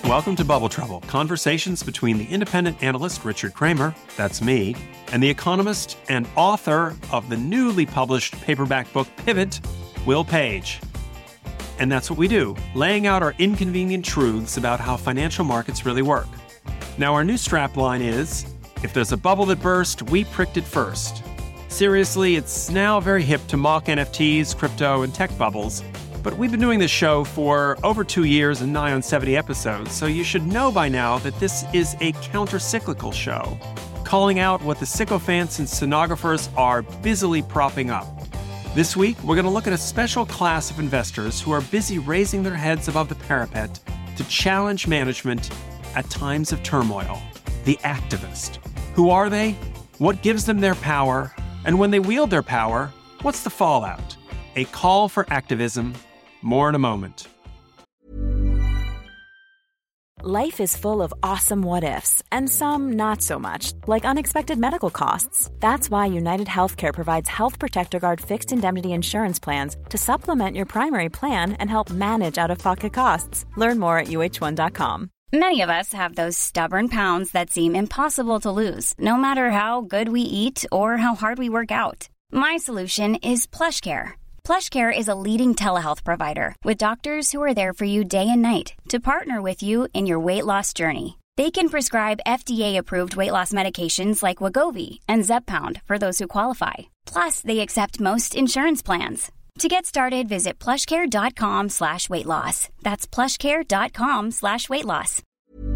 welcome to Bubble Trouble, conversations between the independent analyst Richard Kramer, that's me, and the economist and author of the newly published paperback book Pivot, Will Page. And that's what we do, laying out our inconvenient truths about how financial markets really work. Now, our new strapline is, if there's a bubble that burst, we pricked it first. Seriously, it's now very hip to mock NFTs, crypto, and tech bubbles, but we've been doing this show for over 2 years and nigh on 70 episodes, so you should know by now that this is a counter-cyclical show, calling out what the sycophants and stenographers are busily propping up. This week, we're going to look at a special class of investors who are busy raising their heads above the parapet to challenge management at times of turmoil. The activist. Who are they? What gives them their power? And when they wield their power, what's the fallout? A call for activism. More in a moment. Life is full of awesome what-ifs, and some not so much, like unexpected medical costs. That's why United Healthcare provides Health Protector Guard fixed indemnity insurance plans to supplement your primary plan and help manage out-of-pocket costs. Learn more at uh1.com. Many of us have those stubborn pounds that seem impossible to lose, no matter how good we eat or how hard we work out. My solution is PlushCare. PlushCare is a leading telehealth provider with doctors who are there for you day and night to partner with you in your weight loss journey. They can prescribe FDA-approved weight loss medications like Wegovy and Zepbound for those who qualify. Plus, they accept most insurance plans. To get started, visit plushcare.com/weightloss. That's plushcare.com/weightloss.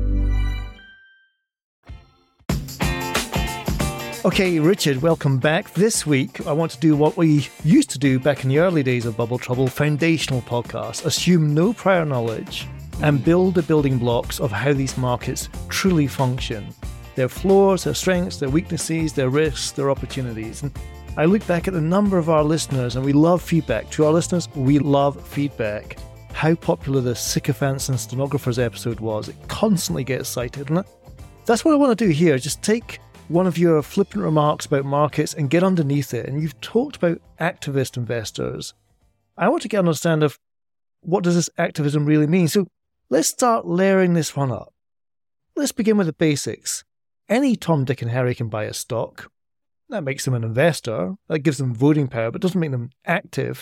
Okay, Richard, welcome back. This week, I want to do what we used to do back in the early days of Bubble Trouble, foundational podcasts. Assume no prior knowledge and build the building blocks of how these markets truly function. Their flaws, their strengths, their weaknesses, their risks, their opportunities. And I look back at the number of our listeners, and we love feedback. To our listeners, we love feedback. How popular the Sycophants and Stenographers episode was. It constantly gets cited, and that's what I want to do here. Just take one of your flippant remarks about markets and get underneath it. And you've talked about activist investors. I want to get an understanding of what does this activism really mean. So let's start layering this one up. Let's begin with the basics. Any Tom, Dick and Harry can buy a stock. That makes them an investor. That gives them voting power, but doesn't make them active.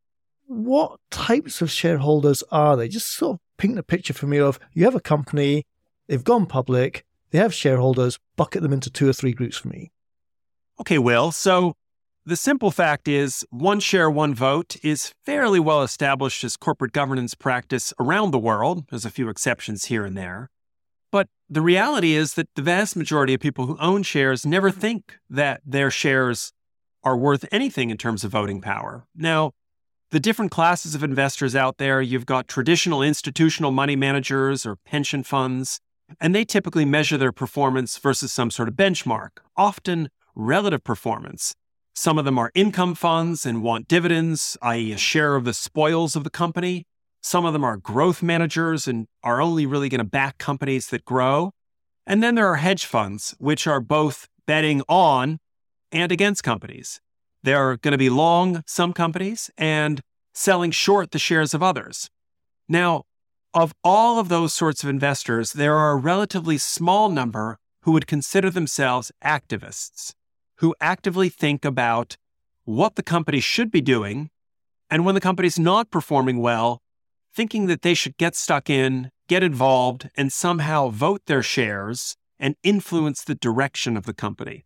What types of shareholders are they? Just sort of paint the picture for me of, you have a company, they've gone public, they have shareholders, bucket them into 2 or 3 groups for me. Okay, Will, so the simple fact is, one share, one vote is fairly well established as corporate governance practice around the world. There's a few exceptions here and there. But the reality is that the vast majority of people who own shares never think that their shares are worth anything in terms of voting power. Now, the different classes of investors out there, you've got traditional institutional money managers or pension funds, and they typically measure their performance versus some sort of benchmark, often relative performance. Some of them are income funds and want dividends, i.e. a share of the spoils of the company. Some of them are growth managers and are only really going to back companies that grow. And then there are hedge funds, which are both betting on and against companies. They're going to be long some companies and selling short the shares of others. Now, of all of those sorts of investors, there are a relatively small number who would consider themselves activists, who actively think about what the company should be doing, and when the company's not performing well, thinking that they should get stuck in, get involved, and somehow vote their shares and influence the direction of the company.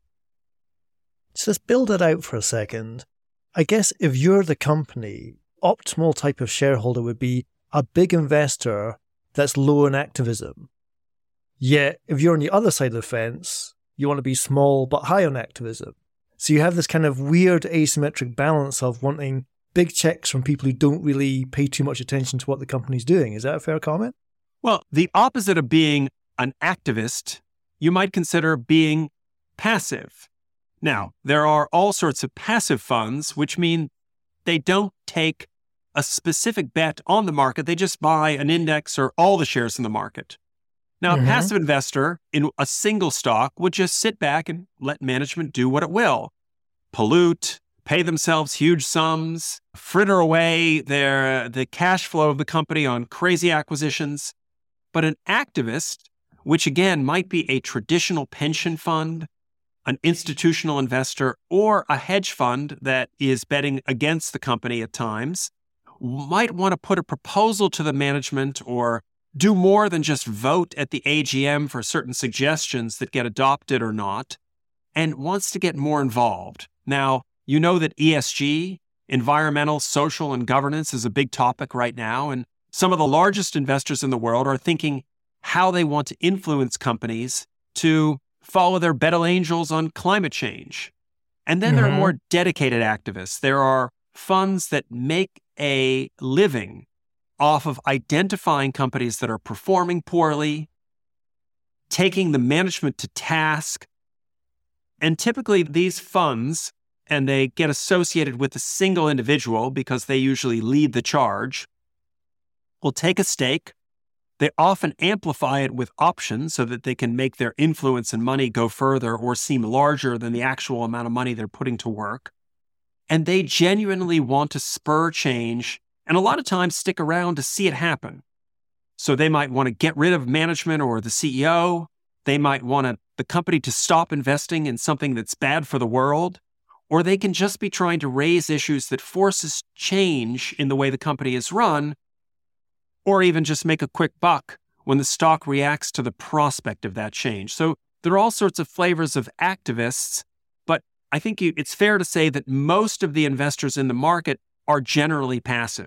So let's build it out for a second. I guess if you're the company, optimal type of shareholder would be a big investor that's low in activism. Yet, if you're on the other side of the fence, you want to be small but high on activism. So you have this kind of weird asymmetric balance of wanting big checks from people who don't really pay too much attention to what the company's doing. Is that a fair comment? Well, the opposite of being an activist, you might consider being passive. Now, there are all sorts of passive funds, which mean they don't take a specific bet on the market. They just buy an index or all the shares in the market. Now, a passive investor in a single stock would just sit back and let management do what it will. Pollute, pay themselves huge sums, fritter away the cash flow of the company on crazy acquisitions. But an activist, which again might be a traditional pension fund, an institutional investor, or a hedge fund that is betting against the company at times, might want to put a proposal to the management or do more than just vote at the AGM for certain suggestions that get adopted or not, and wants to get more involved. Now, you know that ESG, environmental, social, and governance is a big topic right now, and some of the largest investors in the world are thinking how they want to influence companies to follow their better angels on climate change. And then there are more dedicated activists. There are funds that make a living off of identifying companies that are performing poorly, taking the management to task. And typically these funds, and they get associated with a single individual because they usually lead the charge, will take a stake. They often amplify it with options so that they can make their influence and money go further or seem larger than the actual amount of money they're putting to work. And they genuinely want to spur change and a lot of times stick around to see it happen. So they might want to get rid of management or the CEO. They might want the company to stop investing in something that's bad for the world. Or they can just be trying to raise issues that forces change in the way the company is run, or even just make a quick buck when the stock reacts to the prospect of that change. So there are all sorts of flavors of activists, but I think it's fair to say that most of the investors in the market are generally passive.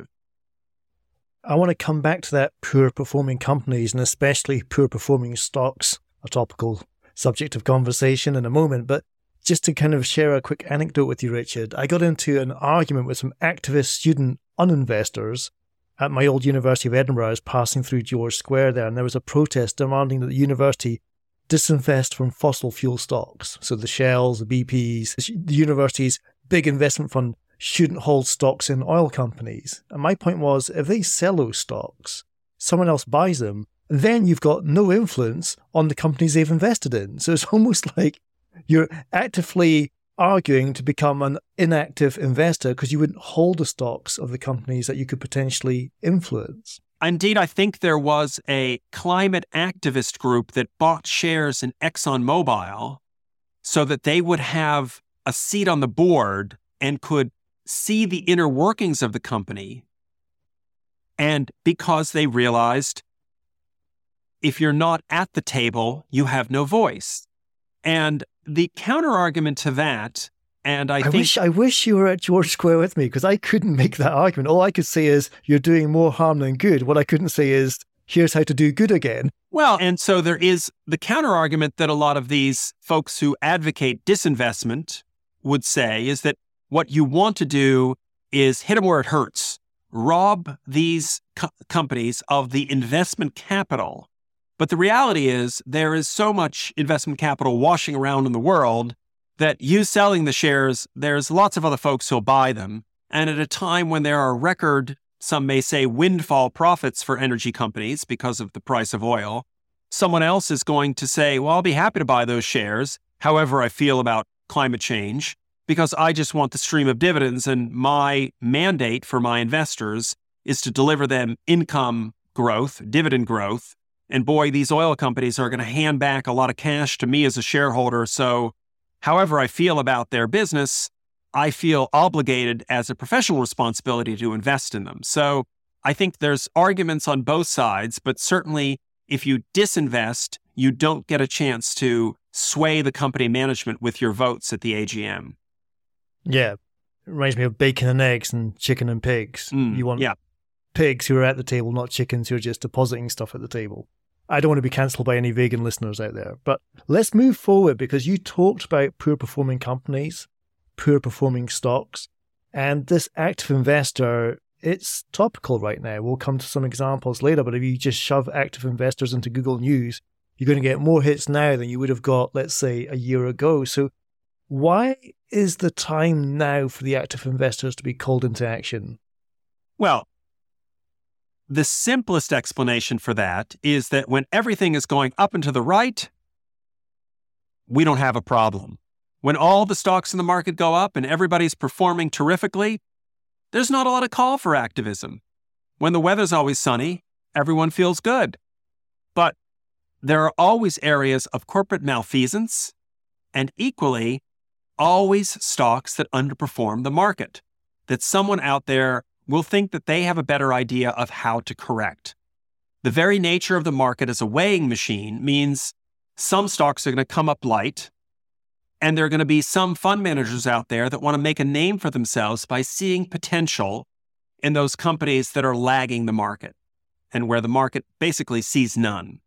I want to come back to that poor performing companies and especially poor performing stocks, a topical subject of conversation in a moment, but just to kind of share a quick anecdote with you, Richard, I got into an argument with some activist student uninvestors at my old University of Edinburgh. I was passing through George Square there, and there was a protest demanding that the university disinvest from fossil fuel stocks. So the Shells, the BPs, the university's big investment fund shouldn't hold stocks in oil companies. And my point was, if they sell those stocks, someone else buys them, then you've got no influence on the companies they've invested in. So it's almost like you're actively arguing to become an inactive investor because you wouldn't hold the stocks of the companies that you could potentially influence. Indeed, I think there was a climate activist group that bought shares in ExxonMobil so that they would have a seat on the board and could see the inner workings of the company. And because they realized if you're not at the table, you have no voice. And the counter-argument to that, and I wish you were at George Square with me, because I couldn't make that argument. All I could say is, you're doing more harm than good. What I couldn't say is, here's how to do good again. Well, and so there is the counter-argument that a lot of these folks who advocate disinvestment would say is that what you want to do is hit them where it hurts. Rob these companies of the investment capital. But the reality is there is so much investment capital washing around in the world that you selling the shares, there's lots of other folks who'll buy them. And at a time when there are record, some may say windfall profits for energy companies because of the price of oil, someone else is going to say, well, I'll be happy to buy those shares, however I feel about climate change, because I just want the stream of dividends. And my mandate for my investors is to deliver them income growth, dividend growth. And boy, these oil companies are going to hand back a lot of cash to me as a shareholder. So however I feel about their business, I feel obligated as a professional responsibility to invest in them. So I think there's arguments on both sides, but certainly if you disinvest, you don't get a chance to sway the company management with your votes at the AGM. Yeah. It reminds me of bacon and eggs and chicken and pigs. You want pigs who are at the table, not chickens who are just depositing stuff at the table. I don't want to be cancelled by any vegan listeners out there. But let's move forward, because you talked about poor performing companies, poor performing stocks, and this active investor, it's topical right now. We'll come to some examples later, but if you just shove active investors into Google News, you're going to get more hits now than you would have got, let's say, a year ago. So why is the time now for the active investors to be called into action? Well, the simplest explanation for that is that when everything is going up and to the right, we don't have a problem. When all the stocks in the market go up and everybody's performing terrifically, there's not a lot of call for activism. When the weather's always sunny, everyone feels good. But there are always areas of corporate malfeasance and equally always stocks that underperform the market, that someone out there will think that they have a better idea of how to correct. The very nature of the market as a weighing machine means some stocks are going to come up light, and there are going to be some fund managers out there that want to make a name for themselves by seeing potential in those companies that are lagging the market and where the market basically sees none.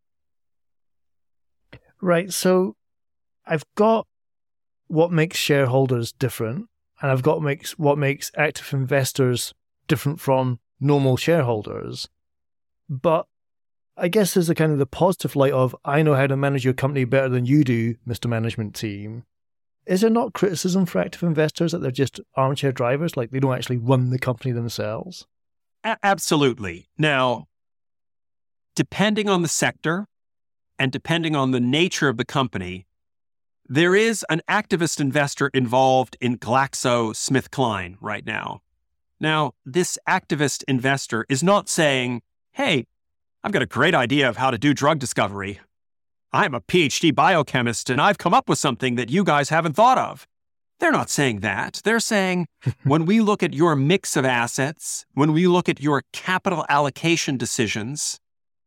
Right. So I've got what makes shareholders different, and I've got what makes active investors different from normal shareholders. But I guess there's a kind of the positive light of, I know how to manage your company better than you do, Mr. Management Team. Is there not criticism for active investors that they're just armchair drivers, like they don't actually run the company themselves? Absolutely. Now, depending on the sector and depending on the nature of the company, there is an activist investor involved in GlaxoSmithKline right now. Now, this activist investor is not saying, hey, I've got a great idea of how to do drug discovery. I'm a PhD biochemist and I've come up with something that you guys haven't thought of. They're not saying that. They're saying, when we look at your mix of assets, when we look at your capital allocation decisions,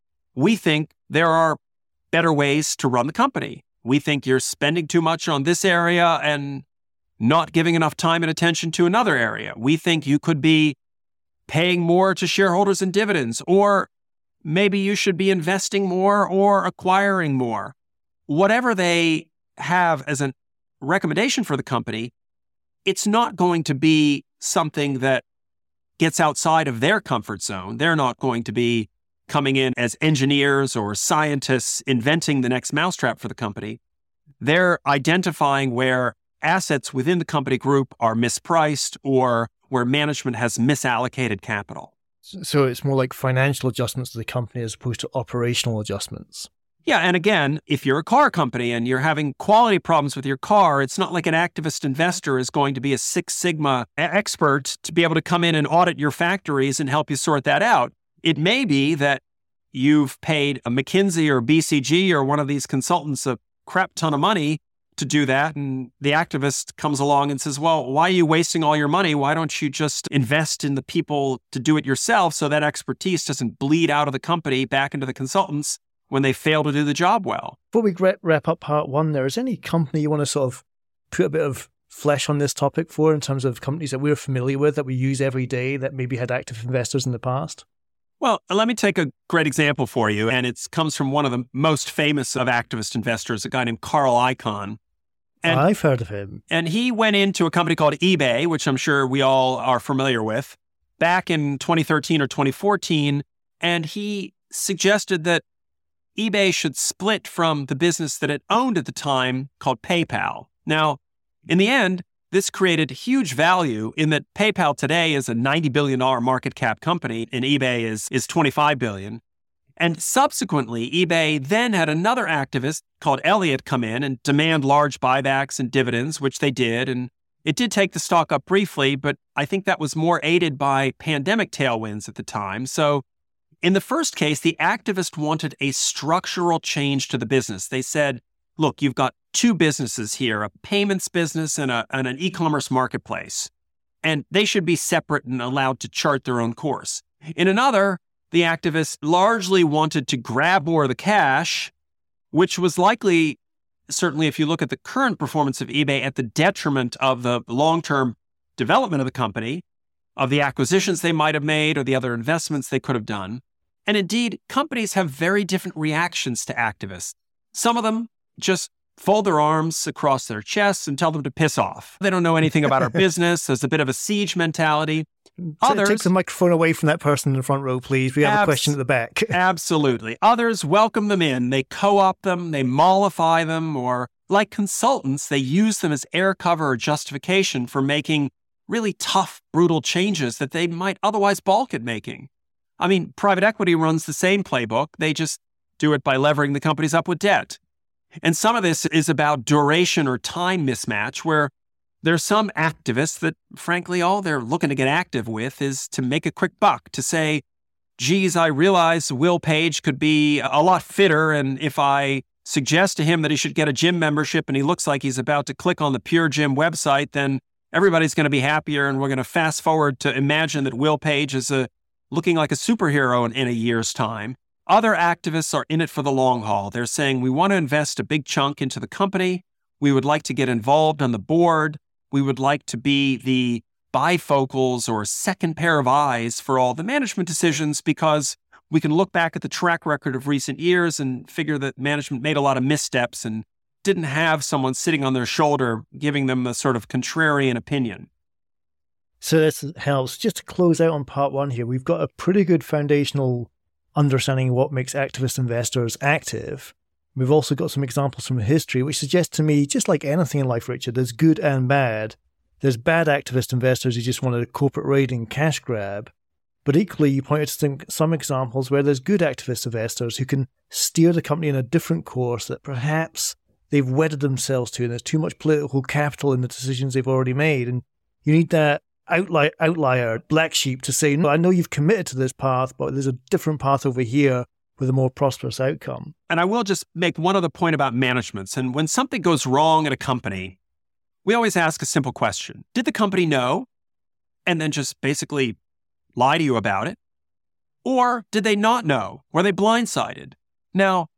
we think there are better ways to run the company. We think you're spending too much on this area and not giving enough time and attention to another area. We think you could be paying more to shareholders in dividends, or maybe you should be investing more or acquiring more. Whatever they have as a recommendation for the company, it's not going to be something that gets outside of their comfort zone. They're not going to be coming in as engineers or scientists inventing the next mousetrap for the company. They're identifying where assets within the company group are mispriced or where management has misallocated capital. So it's more like financial adjustments to the company as opposed to operational adjustments. Yeah, and again, if you're a car company and you're having quality problems with your car, it's not like an activist investor is going to be a Six Sigma expert to be able to come in and audit your factories and help you sort that out. It may be that you've paid a McKinsey or BCG or one of these consultants a crap ton of money to do that, and the activist comes along and says, well, why are you wasting all your money? Why don't you just invest in the people to do it yourself so that expertise doesn't bleed out of the company back into the consultants when they fail to do the job well? Before we wrap up part one there, is any company you want to sort of put a bit of flesh on this topic for in terms of companies that we're familiar with, that we use every day, that maybe had active investors in the past? Well, let me take a great example for you, and it comes from one of the most famous of activist investors, a guy named Carl Icahn. And I've heard of him. And he went into a company called eBay, which I'm sure we all are familiar with, back in 2013 or 2014, and he suggested that eBay should split from the business that it owned at the time called PayPal. Now, in the end, this created huge value in that PayPal today is a $90 billion market cap company and eBay is $25 billion. And subsequently, eBay then had another activist called Elliott come in and demand large buybacks and dividends, which they did. And it did take the stock up briefly, but I think that was more aided by pandemic tailwinds at the time. So in the first case, the activist wanted a structural change to the business. They said, look, you've got two businesses here, a payments business and an e-commerce marketplace, and they should be separate and allowed to chart their own course. In another, the activist largely wanted to grab more of the cash, which was likely, certainly if you look at the current performance of eBay, at the detriment of the long-term development of the company, of the acquisitions they might have made or the other investments they could have done. And indeed, companies have very different reactions to activists. Some of them just fold their arms across their chests and tell them to piss off. They don't know anything about our business. There's a bit of a siege mentality. Others, take the microphone away from that person in the front row, please. We have a question at the back. Absolutely. Others welcome them in. They co-opt them, they mollify them, or like consultants, they use them as air cover or justification for making really tough, brutal changes that they might otherwise balk at making. I mean, private equity runs the same playbook. They just do it by levering the companies up with debt. And some of this is about duration or time mismatch, where there's some activists that, frankly, all they're looking to get active with is to make a quick buck, to say, geez, I realize Will Page could be a lot fitter, and if I suggest to him that he should get a gym membership and he looks like he's about to click on the Pure Gym website, then everybody's going to be happier, and we're going to fast forward to imagine that Will Page is looking like a superhero in a year's time. Other activists are in it for the long haul. They're saying, we want to invest a big chunk into the company. We would like to get involved on the board. We would like to be the bifocals or second pair of eyes for all the management decisions, because we can look back at the track record of recent years and figure that management made a lot of missteps and didn't have someone sitting on their shoulder giving them a sort of contrarian opinion. So this helps. Just to close out on part one here, we've got a pretty good foundational understanding of what makes activist investors active. We've also got some examples from history, which suggests to me, just like anything in life, Richard, there's good and bad. There's bad activist investors who just want a corporate raiding cash grab. But equally, you pointed to some examples where there's good activist investors who can steer the company in a different course that perhaps they've wedded themselves to, and there's too much political capital in the decisions they've already made. And you need that outlier, black sheep, to say, no, I know you've committed to this path, but there's a different path over here with a more prosperous outcome. And I will just make one other point about managements. And when something goes wrong at a company, we always ask a simple question. Did the company know and then just basically lie to you about it? Or did they not know? Were they blindsided? Now,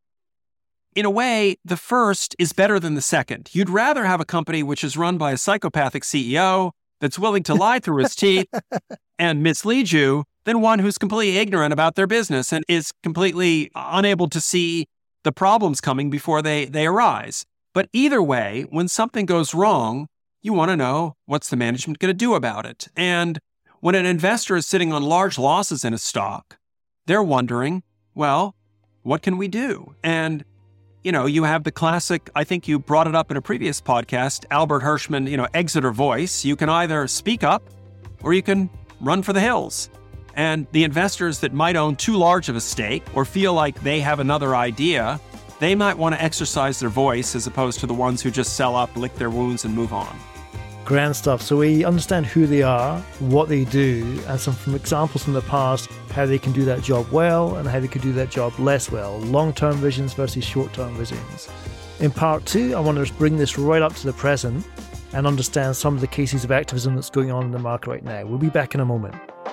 in a way, the first is better than the second. You'd rather have a company which is run by a psychopathic CEO that's willing to lie through his teeth and mislead you than one who's completely ignorant about their business and is completely unable to see the problems coming before they arise. But either way, when something goes wrong, you want to know, what's the management going to do about it? And when an investor is sitting on large losses in a stock, they're wondering, well, what can we do? And you have the classic, I think you brought it up in a previous podcast, Albert Hirschman, Exeter voice. You can either speak up or you can run for the hills. And the investors that might own too large of a stake or feel like they have another idea, they might want to exercise their voice as opposed to the ones who just sell up, lick their wounds, and move on. Grand stuff. So we understand who they are, what they do, and some examples from the past, how they can do that job well and how they could do that job less well. Long-term visions versus short-term visions. In part two, I want to bring this right up to the present and understand some of the cases of activism that's going on in the market right now. We'll be back in a moment.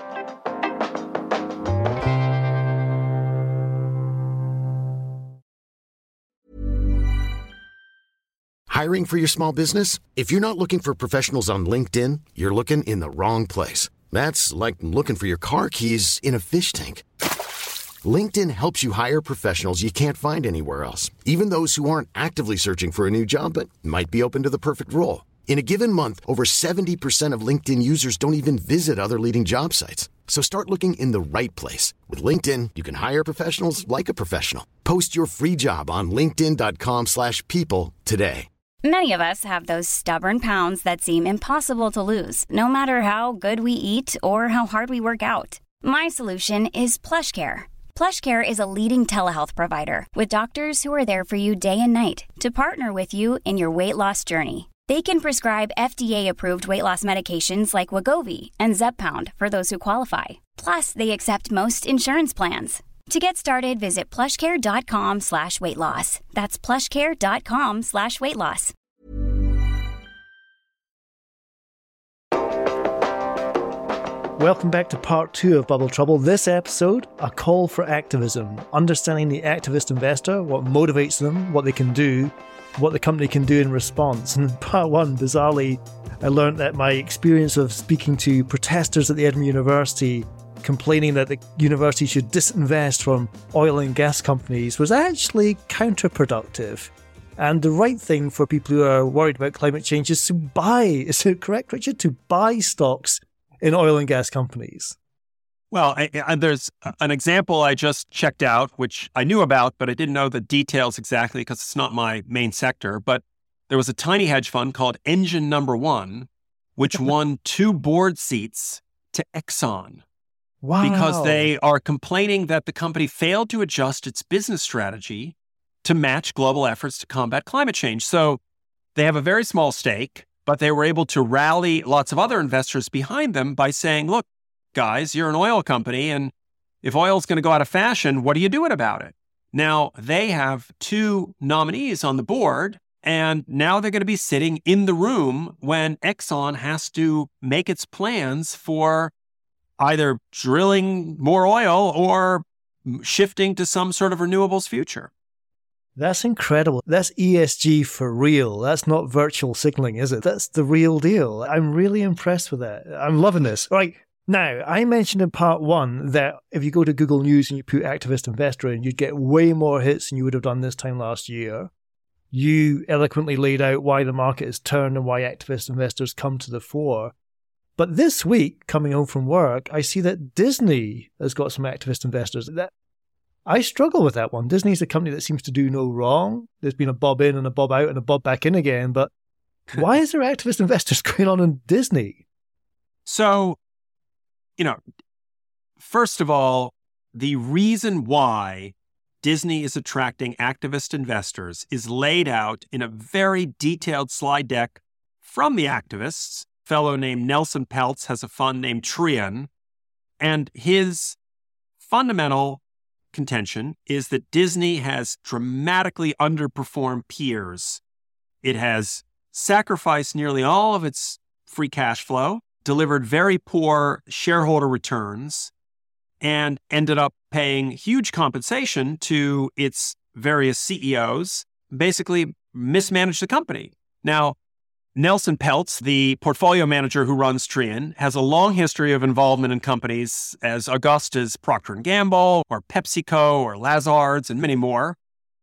Hiring for your small business? If you're not looking for professionals on LinkedIn, you're looking in the wrong place. That's like looking for your car keys in a fish tank. LinkedIn helps you hire professionals you can't find anywhere else, even those who aren't actively searching for a new job but might be open to the perfect role. In a given month, over 70% of LinkedIn users don't even visit other leading job sites. So start looking in the right place. With LinkedIn, you can hire professionals like a professional. Post your free job on linkedin.com/people today. Many of us have those stubborn pounds that seem impossible to lose, no matter how good we eat or how hard we work out. My solution is PlushCare. PlushCare is a leading telehealth provider with doctors who are there for you day and night to partner with you in your weight loss journey. They can prescribe FDA-approved weight loss medications like Wegovy and Zepbound for those who qualify. Plus, they accept most insurance plans. To get started, visit plushcare.com/weightloss. That's plushcare.com/weightloss. Welcome back to part two of Bubble Trouble. This episode, a call for activism, understanding the activist investor, what motivates them, what they can do, what the company can do in response. And in part one, bizarrely, I learned that my experience of speaking to protesters at the Edinburgh University complaining that the university should disinvest from oil and gas companies was actually counterproductive. And the right thing for people who are worried about climate change is to buy, is it correct, Richard? To buy stocks in oil and gas companies. Well, there's an example I just checked out, which I knew about, but I didn't know the details exactly because it's not my main sector. But there was a tiny hedge fund called Engine Number One, which won 2 board seats to Exxon. Wow. Because they are complaining that the company failed to adjust its business strategy to match global efforts to combat climate change. So they have a very small stake, but they were able to rally lots of other investors behind them by saying, look, guys, you're an oil company and if oil's going to go out of fashion, what are you doing about it? Now, they have 2 nominees on the board, and now they're going to be sitting in the room when Exxon has to make its plans for either drilling more oil or shifting to some sort of renewables future. That's incredible. That's ESG for real. That's not virtual signaling, is it? That's the real deal. I'm really impressed with that. I'm loving this. Right. Now, I mentioned in part 1 that if you go to Google News and you put activist investor in, you'd get way more hits than you would have done this time last year. You eloquently laid out why the market has turned and why activist investors come to the fore. But this week, coming home from work, I see that Disney has got some activist investors. I struggle with that one. Disney's a company that seems to do no wrong. There's been a bob in and a bob out and a bob back in again. But why is there activist investors going on in Disney? So, first of all, the reason why Disney is attracting activist investors is laid out in a very detailed slide deck from the activists. A fellow named Nelson Peltz has a fund named Trian, and his fundamental contention is that Disney has dramatically underperformed peers. It has sacrificed nearly all of its free cash flow, delivered very poor shareholder returns, and ended up paying huge compensation to its various CEOs, basically mismanaged the company. Now, Nelson Peltz, the portfolio manager who runs Trian, has a long history of involvement in companies as august as Procter & Gamble or PepsiCo or Lazards and many more.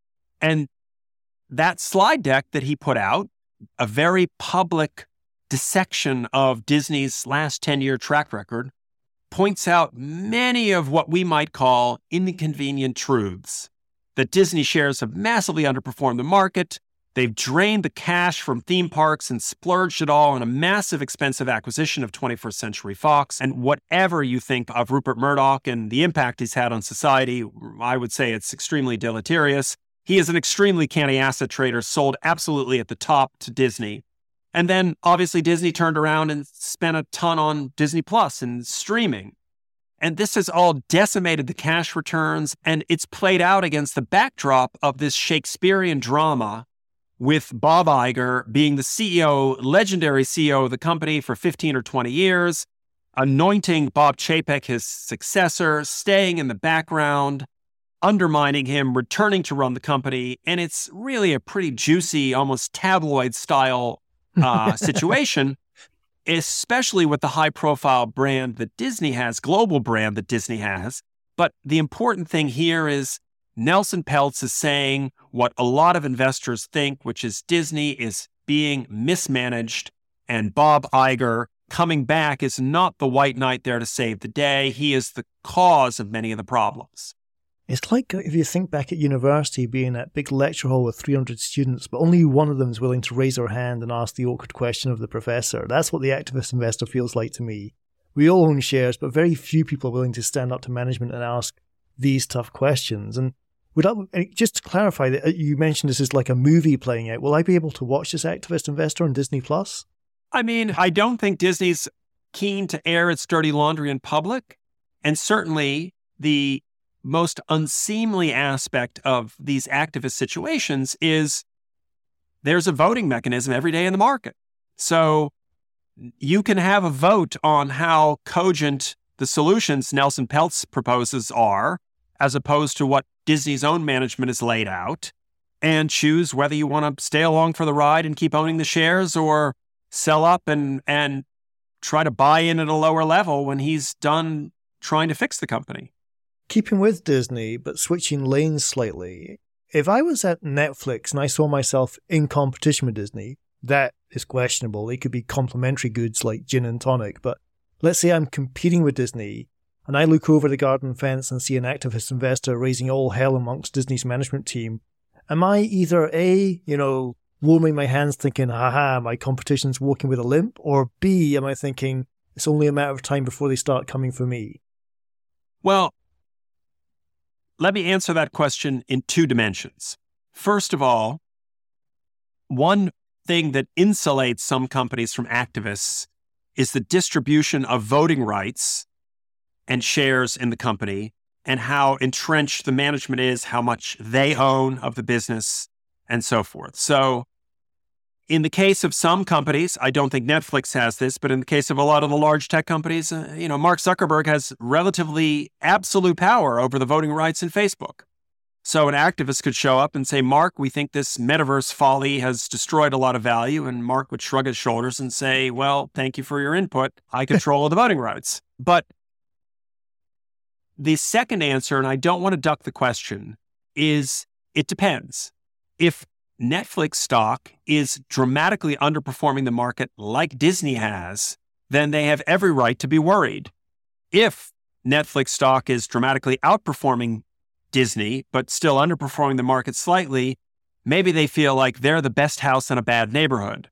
And that slide deck that he put out, a very public dissection of Disney's last 10-year track record, points out many of what we might call inconvenient truths. That Disney shares have massively underperformed the market. They've drained the cash from theme parks and splurged it all on a massive, expensive acquisition of 21st Century Fox. And whatever you think of Rupert Murdoch and the impact he's had on society, I would say it's extremely deleterious. He is an extremely canny asset trader, sold absolutely at the top to Disney. And then, obviously, Disney turned around and spent a ton on Disney Plus and streaming. And this has all decimated the cash returns, and it's played out against the backdrop of this Shakespearean drama with Bob Iger being the CEO, legendary CEO of the company for 15 or 20 years, anointing Bob Chapek his successor, staying in the background, undermining him, returning to run the company. And it's really a pretty juicy, almost tabloid-style situation, especially with the high-profile brand that Disney has, global brand that Disney has. But the important thing here is Nelson Peltz is saying what a lot of investors think, which is Disney is being mismanaged, and Bob Iger coming back is not the white knight there to save the day. He is the cause of many of the problems. It's like if you think back at university, being that big lecture hall with 300 students, but only one of them is willing to raise their hand and ask the awkward question of the professor. That's what the activist investor feels like to me. We all own shares, but very few people are willing to stand up to management and ask these tough questions. And just to clarify, that you mentioned this is like a movie playing out. Will I be able to watch this activist investor on Disney Plus? I mean, I don't think Disney's keen to air its dirty laundry in public. And certainly the most unseemly aspect of these activist situations is there's a voting mechanism every day in the market. So you can have a vote on how cogent the solutions Nelson Peltz proposes are, as opposed to what Disney's own management has laid out, and choose whether you want to stay along for the ride and keep owning the shares or sell up and try to buy in at a lower level when he's done trying to fix the company. Keeping with Disney, but switching lanes slightly, if I was at Netflix and I saw myself in competition with Disney, that is questionable. They could be complementary goods like gin and tonic, but let's say I'm competing with Disney and I look over the garden fence and see an activist investor raising all hell amongst Disney's management team. Am I either A, warming my hands thinking, haha, my competition's walking with a limp, or B, am I thinking it's only a matter of time before they start coming for me? Well, let me answer that question in 2 dimensions. First of all, one thing that insulates some companies from activists is the distribution of voting rights and shares in the company and how entrenched the management is, how much they own of the business, and so forth. So in the case of some companies, I don't think Netflix has this, but in the case of a lot of the large tech companies, Mark Zuckerberg has relatively absolute power over the voting rights in Facebook. So an activist could show up and say, Mark, we think this metaverse folly has destroyed a lot of value. And Mark would shrug his shoulders and say, well, thank you for your input. I control the voting rights. But the second answer, and I don't want to duck the question, is it depends. If Netflix stock is dramatically underperforming the market like Disney has, then they have every right to be worried. If Netflix stock is dramatically outperforming Disney, but still underperforming the market slightly, maybe they feel like they're the best house in a bad neighborhood.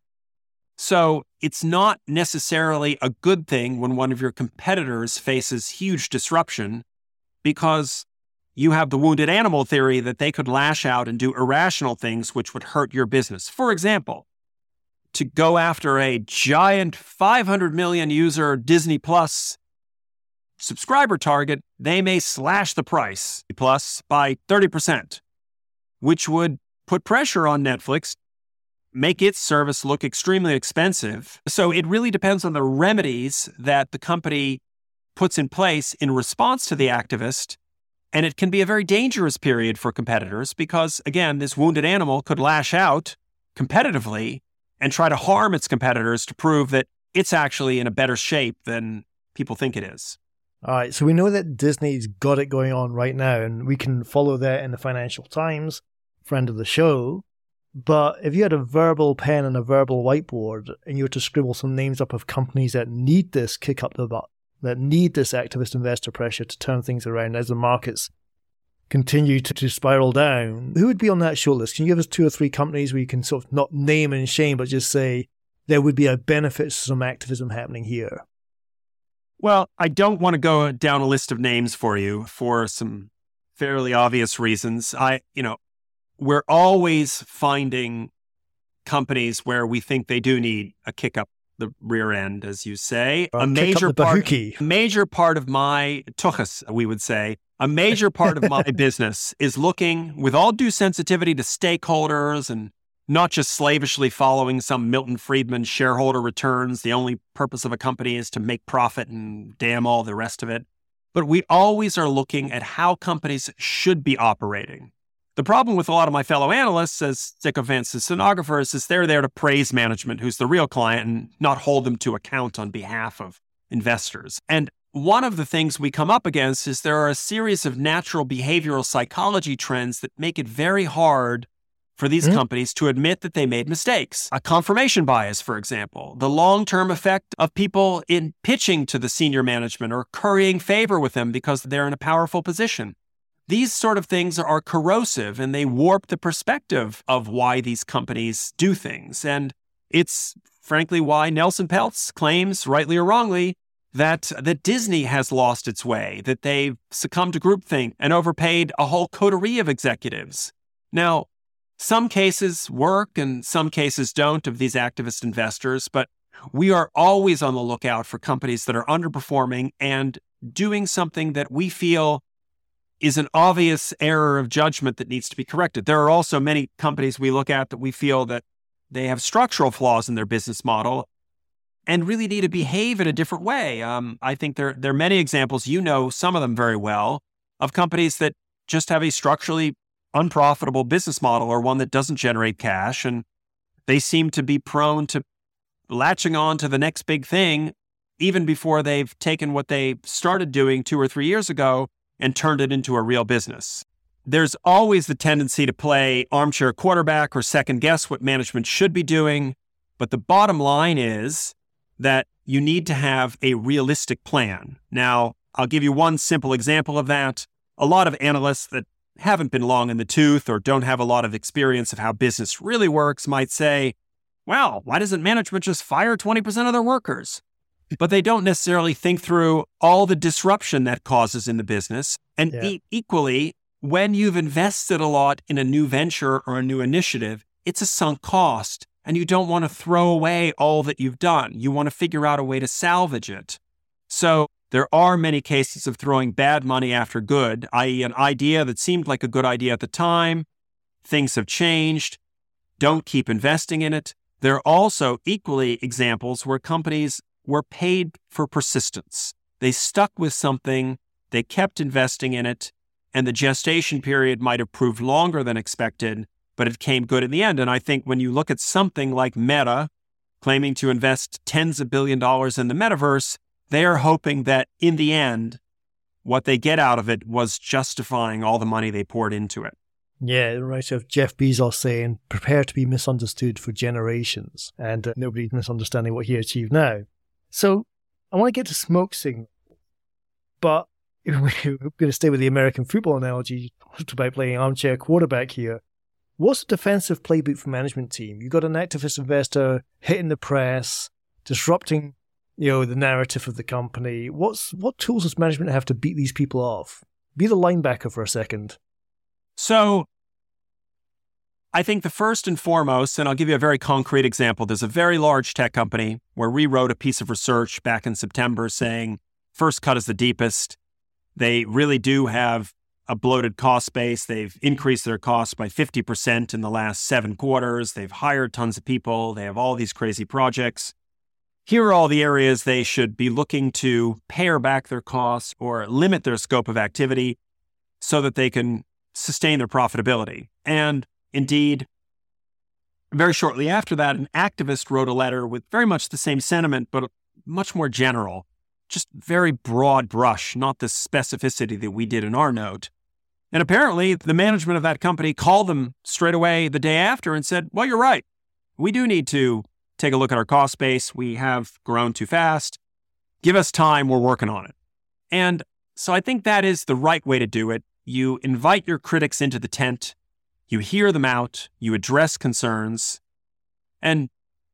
So it's not necessarily a good thing when one of your competitors faces huge disruption, because you have the wounded animal theory that they could lash out and do irrational things which would hurt your business. For example, to go after a giant 500 million user Disney Plus subscriber target, they may slash the price Plus by 30%, which would put pressure on Netflix, make its service look extremely expensive. So it really depends on the remedies that the company puts in place in response to the activist. And it can be a very dangerous period for competitors because, again, this wounded animal could lash out competitively and try to harm its competitors to prove that it's actually in a better shape than people think it is. All right, so we know that Disney's got it going on right now, and we can follow that in the Financial Times, friend of the show. But if you had a verbal pen and a verbal whiteboard, and you were to scribble some names up of companies that need this kick up the butt, that need this activist investor pressure to turn things around as the markets continue to spiral down, who would be on that shortlist? Can you give us 2 or 3 companies where you can sort of not name and shame, but just say there would be a benefit to some activism happening here? Well, I don't want to go down a list of names for you for some fairly obvious reasons. We're always finding companies where we think they do need a kick up the rear end, as you say. A major part of my tuchus, we would say, a major part of my business is looking with all due sensitivity to stakeholders and not just slavishly following some Milton Friedman shareholder returns. The only purpose of a company is to make profit and damn all the rest of it. But we always are looking at how companies should be operating. The problem with a lot of my fellow analysts as sycophants and stenographers is they're there to praise management, who's the real client, and not hold them to account on behalf of investors. And one of the things we come up against is there are a series of natural behavioral psychology trends that make it very hard for these companies to admit that they made mistakes. A confirmation bias, for example, the long-term effect of people in pitching to the senior management or currying favor with them because they're in a powerful position. These sort of things are corrosive, and they warp the perspective of why these companies do things. And it's frankly why Nelson Peltz claims, rightly or wrongly, that Disney has lost its way, that they've succumbed to groupthink and overpaid a whole coterie of executives. Now, some cases work and some cases don't of these activist investors, but we are always on the lookout for companies that are underperforming and doing something that we feel is an obvious error of judgment that needs to be corrected. There are also many companies we look at that we feel that they have structural flaws in their business model and really need to behave in a different way. I think there are many examples, you know some of them very well, of companies that just have a structurally unprofitable business model or one that doesn't generate cash, and they seem to be prone to latching on to the next big thing even before they've taken what they started doing 2 or 3 years ago and turned it into a real business. There's always the tendency to play armchair quarterback or second guess what management should be doing. But the bottom line is that you need to have a realistic plan. Now, I'll give you one simple example of that. A lot of analysts that haven't been long in the tooth or don't have a lot of experience of how business really works might say, well, why doesn't management just fire 20% of their workers? But they don't necessarily think through all the disruption that causes in the business. And equally, when you've invested a lot in a new venture or a new initiative, it's a sunk cost. And you don't want to throw away all that you've done. You want to figure out a way to salvage it. So there are many cases of throwing bad money after good, i.e. an idea that seemed like a good idea at the time. Things have changed. Don't keep investing in it. There are also equally examples where companies were paid for persistence. They stuck with something, they kept investing in it, and the gestation period might have proved longer than expected, but it came good in the end. And I think when you look at something like Meta, claiming to invest tens of billions of dollars in the metaverse, they are hoping that in the end, what they get out of it was justifying all the money they poured into it. Yeah, right. So Jeff Bezos saying, prepare to be misunderstood for generations. And nobody's misunderstanding what he achieved now. So I want to get to smoke signal. But if we're going to stay with the American football analogy, talked about playing armchair quarterback here. What's the defensive playbook for management team? You've got an activist investor hitting the press, disrupting, the narrative of the company. What tools does management have to beat these people off? Be the linebacker for a second. So I think the first and foremost, and I'll give you a very concrete example, there's a very large tech company where we wrote a piece of research back in September saying first cut is the deepest. They really do have a bloated cost base. They've increased their costs by 50% in the last 7 quarters. They've hired tons of people. They have all these crazy projects. Here are all the areas they should be looking to pare back their costs or limit their scope of activity so that they can sustain their profitability. And indeed, very shortly after that, an activist wrote a letter with very much the same sentiment, but much more general, just very broad brush, not the specificity that we did in our note. And apparently, the management of that company called them straight away the day after and said, well, you're right. We do need to take a look at our cost base. We have grown too fast. Give us time. We're working on it. And so I think that is the right way to do it. You invite your critics into the tent. You hear them out. You address concerns. And,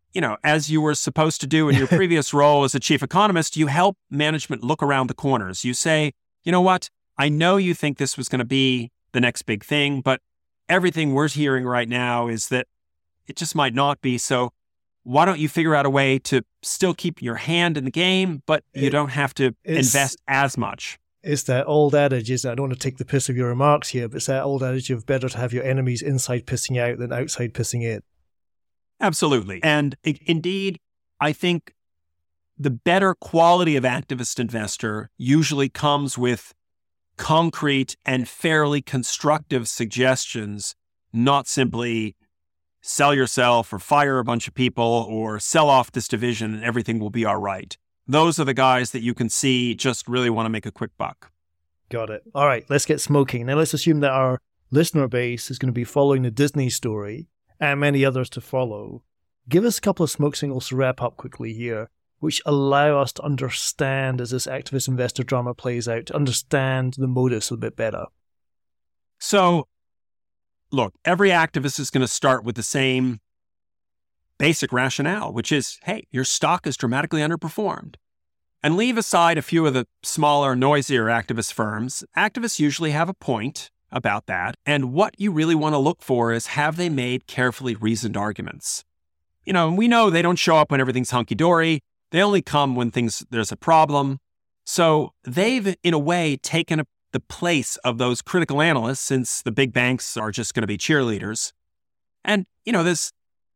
as you were supposed to do in your previous role as a chief economist, you help management look around the corners. You say, you know what? I know you think this was going to be the next big thing, but everything we're hearing right now is that it just might not be. So why don't you figure out a way to still keep your hand in the game, but you don't have to invest as much? It's that old adage, isn't it? I don't want to take the piss of your remarks here, but it's that old adage of better to have your enemies inside pissing out than outside pissing in. Absolutely. And indeed, I think the better quality of activist investor usually comes with concrete and fairly constructive suggestions, not simply sell yourself or fire a bunch of people or sell off this division and everything will be all right. Those are the guys that you can see just really want to make a quick buck. Got it. All right, let's get smoking. Now let's assume that our listener base is going to be following the Disney story and many others to follow. Give us a couple of smoke signals to wrap up quickly here, which allow us to understand as this activist investor drama plays out, to understand the motives a bit better. So, look, every activist is going to start with the same basic rationale, which is, hey, your stock has dramatically underperformed. And leave aside a few of the smaller, noisier activist firms, activists usually have a point about that. And what you really want to look for is, have they made carefully reasoned arguments? And we know they don't show up when everything's hunky-dory. They only come when there's a problem. So they've, in a way, taken the place of those critical analysts, since the big banks are just going to be cheerleaders. And, there's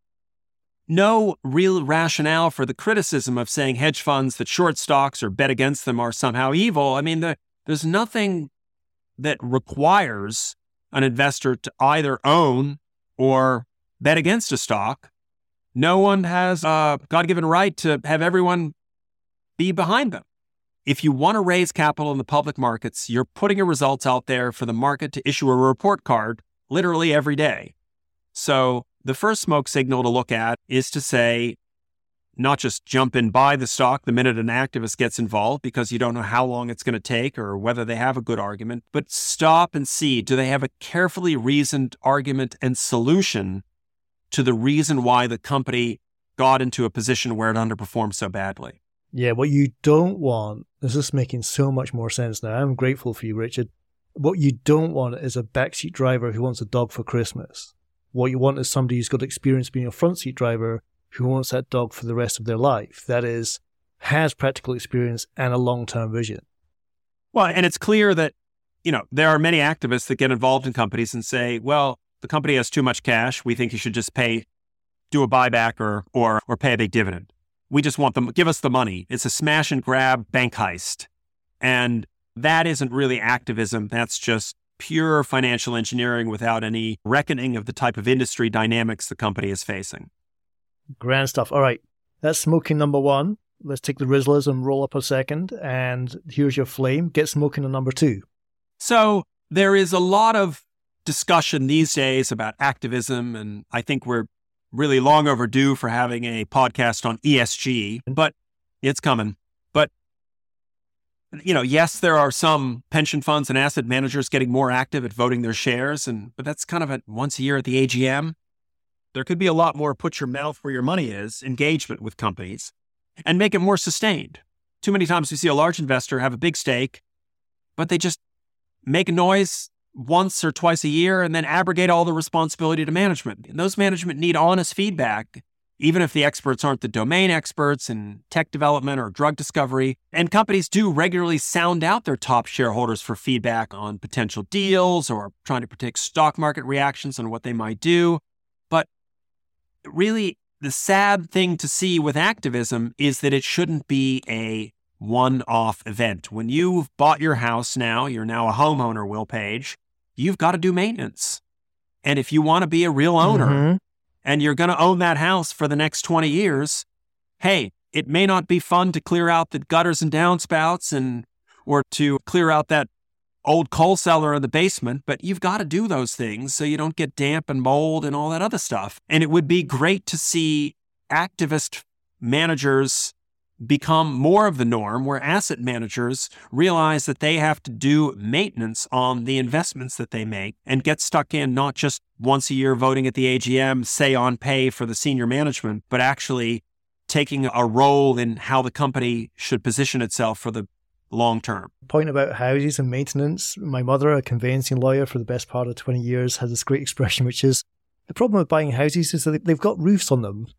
no real rationale for the criticism of saying hedge funds that short stocks or bet against them are somehow evil. I mean, there's nothing that requires an investor to either own or bet against a stock. No one has a God-given right to have everyone be behind them. If you want to raise capital in the public markets, you're putting your results out there for the market to issue a report card literally every day. So the first smoke signal to look at is to say, not just jump in, buy the stock the minute an activist gets involved because you don't know how long it's going to take or whether they have a good argument, but stop and see, do they have a carefully reasoned argument and solution to the reason why the company got into a position where it underperformed so badly? Yeah, what you don't want, this is making so much more sense now. I'm grateful for you, Richard. What you don't want is a backseat driver who wants a dog for Christmas. What you want is somebody who's got experience being a front seat driver who wants that dog for the rest of their life. That is, has practical experience and a long-term vision. Well, and it's clear that, there are many activists that get involved in companies and say, well, the company has too much cash. We think you should just do a buyback or pay a big dividend. We just want them, give us the money. It's a smash and grab bank heist. And that isn't really activism. That's just pure financial engineering without any reckoning of the type of industry dynamics the company is facing. Grand stuff. All right. That's smoking number one. Let's take the Rizzlers and roll up a second. And here's your flame. Get smoking on number two. So there is a lot of discussion these days about activism, and I think we're really long overdue for having a podcast on ESG, but it's coming. But, yes, there are some pension funds and asset managers getting more active at voting their shares, but that's kind of at once a year at the AGM. There could be a lot more put your mouth where your money is engagement with companies and make it more sustained. Too many times we see a large investor have a big stake, but they just make a noise once or twice a year and then abrogate all the responsibility to management. And those management need honest feedback, even if the experts aren't the domain experts in tech development or drug discovery. And companies do regularly sound out their top shareholders for feedback on potential deals or trying to predict stock market reactions on what they might do. But really, the sad thing to see with activism is that it shouldn't be a one-off event. When you've bought your house now, you're now a homeowner, Will Page, you've got to do maintenance. And if you want to be a real owner and you're going to own that house for the next 20 years, hey, it may not be fun to clear out the gutters and downspouts or to clear out that old coal cellar in the basement, but you've got to do those things so you don't get damp and mold and all that other stuff. And it would be great to see activist managers become more of the norm, where asset managers realize that they have to do maintenance on the investments that they make and get stuck in not just once a year voting at the AGM, say on pay for the senior management, but actually taking a role in how the company should position itself for the long term. Point about houses and maintenance. My mother, a conveyancing lawyer for the best part of 20 years, has this great expression, which is the problem with buying houses is that they've got roofs on them.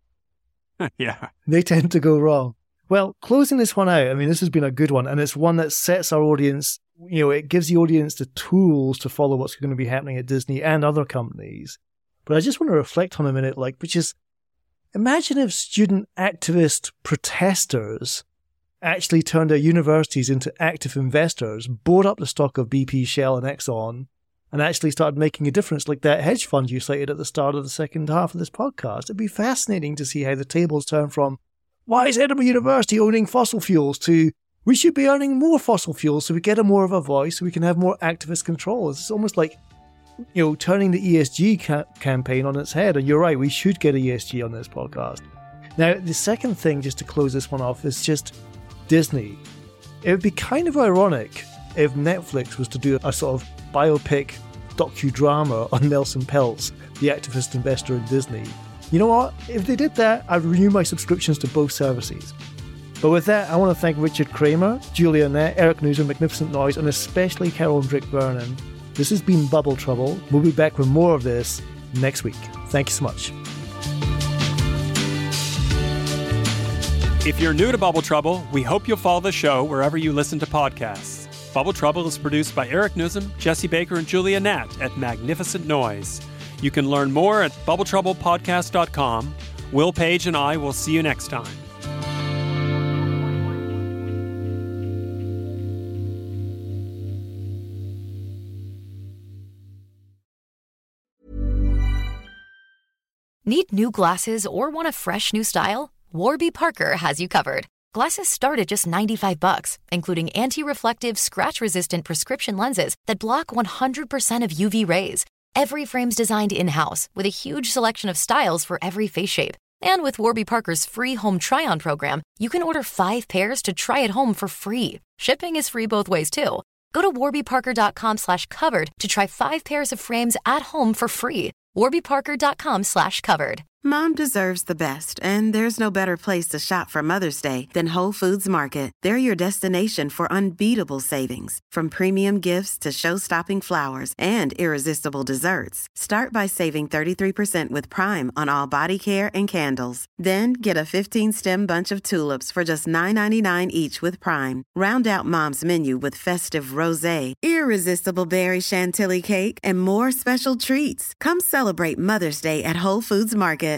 Yeah. They tend to go wrong. Well, closing this one out, this has been a good one, and it's one that sets our audience, it gives the audience the tools to follow what's going to be happening at Disney and other companies. But I just want to reflect on a minute, which is, imagine if student activist protesters actually turned their universities into active investors, bought up the stock of BP, Shell, and Exxon, and actually started making a difference like that hedge fund you cited at the start of the second half of this podcast. It'd be fascinating to see how the tables turn from, why is Edinburgh University owning fossil fuels, to we should be earning more fossil fuels so we get more of a voice, so we can have more activist control. It's almost like, turning the ESG campaign on its head. And you're right, we should get ESG on this podcast. Now, the second thing, just to close this one off, is just Disney. It would be kind of ironic if Netflix was to do a sort of biopic docudrama on Nelson Peltz, the activist investor in Disney. You know what? If they did that, I'd renew my subscriptions to both services. But with that, I want to thank Richard Kramer, Julia Nett, Eric Nuzum, Magnificent Noise, and especially Carol and Rick Vernon. This has been Bubble Trouble. We'll be back with more of this next week. Thank you so much. If you're new to Bubble Trouble, we hope you'll follow the show wherever you listen to podcasts. Bubble Trouble is produced by Eric Nuzum, Jesse Baker, and Julia Nett at Magnificent Noise. You can learn more at bubbletroublepodcast.com. Will Page and I will see you next time. Need new glasses or want a fresh new style? Warby Parker has you covered. Glasses start at just $95, including anti-reflective, scratch-resistant prescription lenses that block 100% of UV rays. Every frame's designed in-house with a huge selection of styles for every face shape. And with Warby Parker's free home try-on program, you can order 5 pairs to try at home for free. Shipping is free both ways, too. Go to warbyparker.com/covered to try 5 pairs of frames at home for free. warbyparker.com/covered. Mom deserves the best, and there's no better place to shop for Mother's Day than Whole Foods Market. They're your destination for unbeatable savings, from premium gifts to show-stopping flowers and irresistible desserts. Start by saving 33% with Prime on all body care and candles. Then get a 15-stem bunch of tulips for just $9.99 each with Prime. Round out Mom's menu with festive rosé, irresistible berry chantilly cake, and more special treats. Come celebrate Mother's Day at Whole Foods Market.